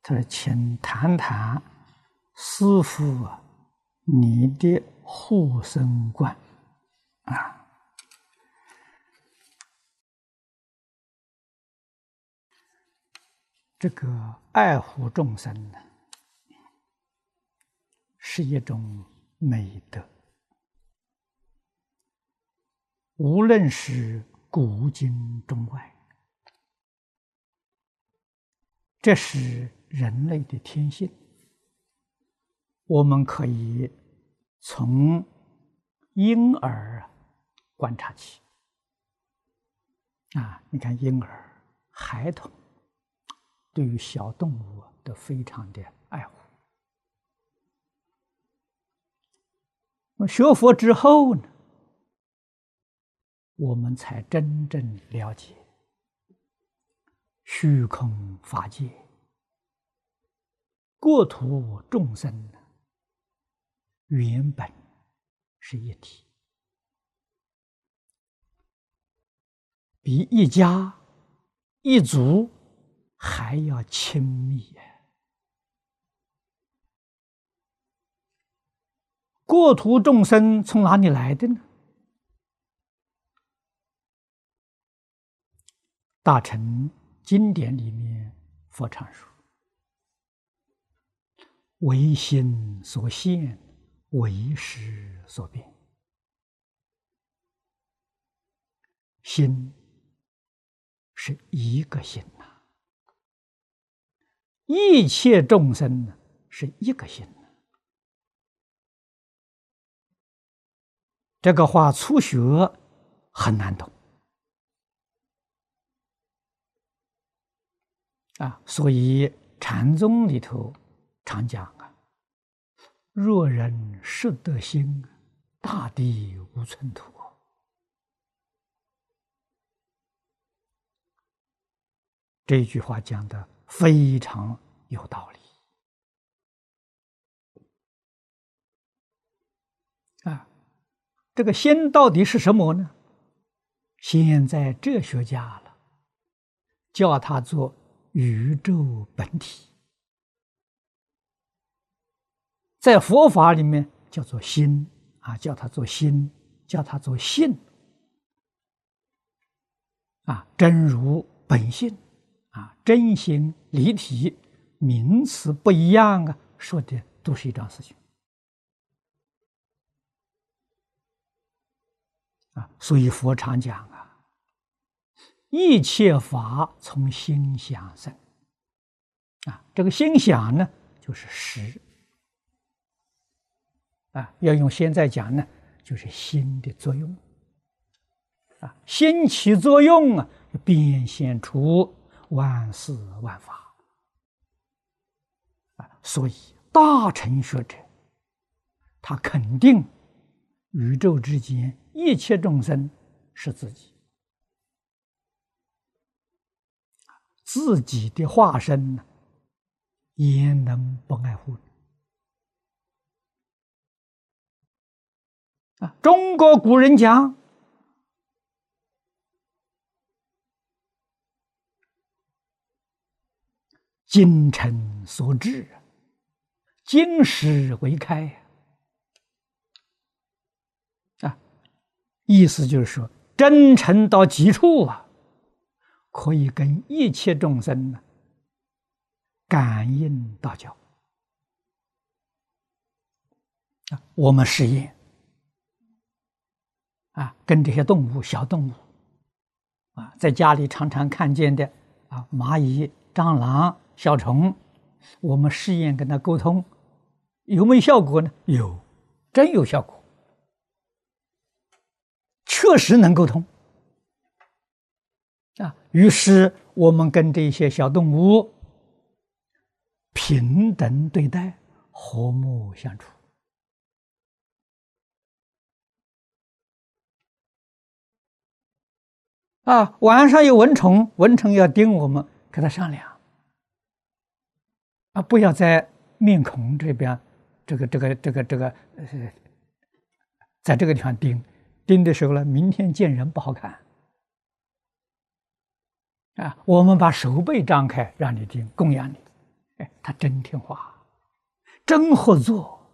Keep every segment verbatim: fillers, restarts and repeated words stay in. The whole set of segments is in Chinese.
他说：“请谈谈师父啊，你的护生观啊。”这个爱护众生呢，是一种美德。无论是古今中外，这是人类的天性。我们可以从婴儿观察起啊，你看婴儿、孩童对于小动物都非常的爱护。那学佛之后呢，我们才真正了解虚空法界、国土众生原本是一体，比一家一族还要亲密呀。国土众生从哪里来的呢？大乘经典里面佛常说：“唯心所现，唯识所变。”心是一个心呐、啊，一切众生呢是一个心。这个话初学很难懂啊，所以禅宗里头常讲啊：“若人识得心，大地无寸土。”这句话讲的非常有道理啊。这个心到底是什么呢？现在哲学家了，叫它做宇宙本体，在佛法里面叫做心啊，叫它做心，叫它做性啊，真如本性啊，真心离体，名词不一样啊，说的都是一桩事情啊。所以佛常讲啊，一切法从心想生啊，这个心想呢就是识啊，要用现在讲呢，就是心的作用啊，心起作用啊，变现出万事万法啊。所以大乘学者他肯定宇宙之间一切众生是自己，自己的化身呢，焉能不爱护啊？中国古人讲，精诚所至，金石为开啊，意思就是说，真诚到极处啊，可以跟一切众生呢感应道交啊。我们实验啊，跟这些动物、小动物啊，在家里常常看见的啊，蚂蚁、蟑螂、小虫，我们试验跟它沟通，有没有效果呢？有，真有效果，确实能沟通啊。于是我们跟这些小动物平等对待，和睦相处啊。晚上有蚊虫，蚊虫要叮我们，跟他商量啊，不要在面孔这边，这个这个这个这个呃，在这个地方叮，叮的时候呢，明天见人不好看啊。我们把手背张开，让你叮，供养你，哎， 他真听话，真合作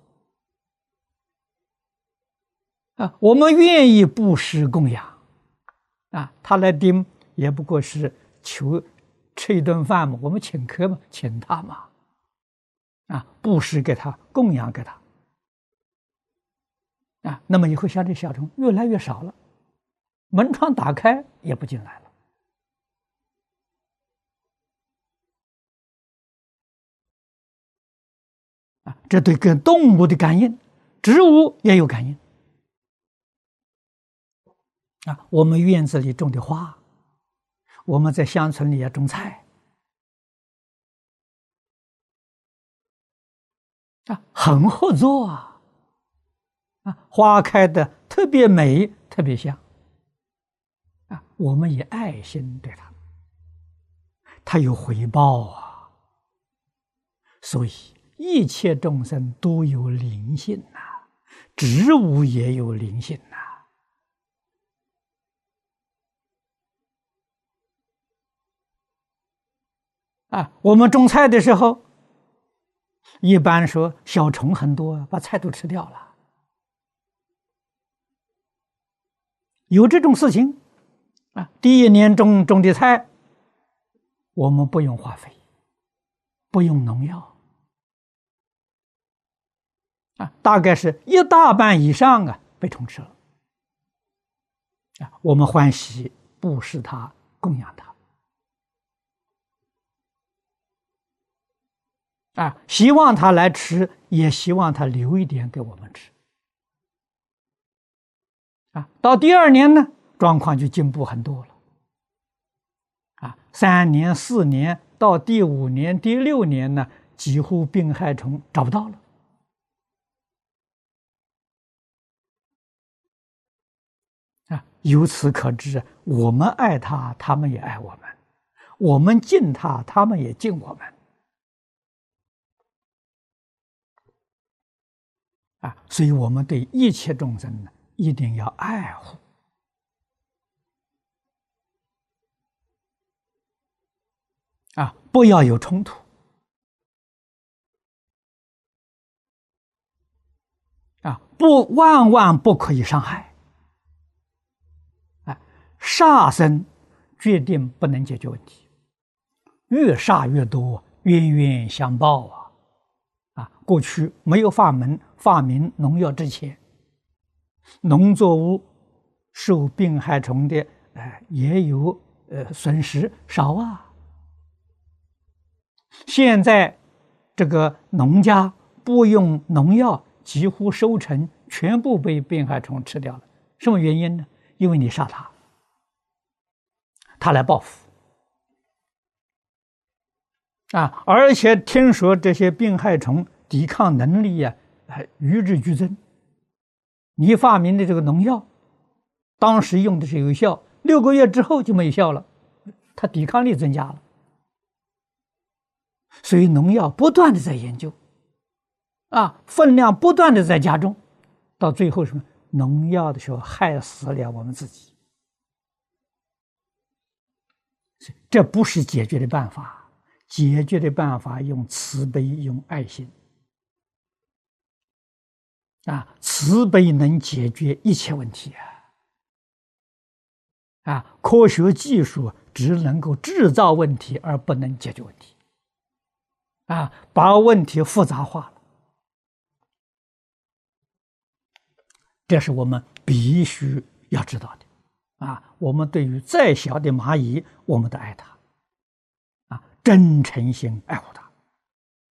啊！我们愿意布施供养啊，他来盯也不过是求吃一顿饭嘛，我们请客嘛，请他嘛，啊，布施给他，供养给他啊，那么以后像这小虫越来越少了，门窗打开也不进来了。啊，这对跟动物的感应，植物也有感应。啊，我们院子里种的花，我们在乡村里也种菜，啊，很合作啊，啊，花开的特别美，特别香，啊，我们以爱心对它，它有回报啊，所以一切众生都有灵性呐、啊，植物也有灵性呐、啊。啊，我们种菜的时候，一般说小虫很多，把菜都吃掉了。有这种事情啊，第一年种种的菜，我们不用化肥，不用农药，啊，大概是一大半以上啊被虫吃了，啊，我们欢喜布施它，供养它。啊，希望他来吃，也希望他留一点给我们吃。啊，到第二年呢，状况就进步很多了。啊，三年、四年，到第五年、第六年呢，几乎病害虫找不到了。啊，由此可知，我们爱他，他们也爱我们；我们敬他，他们也敬我们。啊，所以我们对一切众生呢，一定要爱护。啊，不要有冲突。啊，不，万万不可以伤害。啊，杀生决定不能解决问题，越杀越多，冤冤相报啊！啊，过去没有发明发明农药之前，农作物受病害虫的，呃，也有呃损失少啊。现在这个农家不用农药，几乎收成全部被病害虫吃掉了。什么原因呢？因为你杀它，它来报复。啊，而且听说这些病害虫抵抗能力呀、啊，与日俱增。你发明的这个农药，当时用的是有效，六个月之后就没效了，它抵抗力增加了。所以农药不断的在研究，啊，分量不断的在加重，到最后什么？农药的时候害死了我们自己。这不是解决的办法。解决的办法用慈悲，用爱心。啊，慈悲能解决一切问题啊！啊，科学技术只能够制造问题，而不能解决问题。啊，把问题复杂化了，这是我们必须要知道的。啊，我们对于再小的蚂蚁，我们都爱它。真诚心爱护它。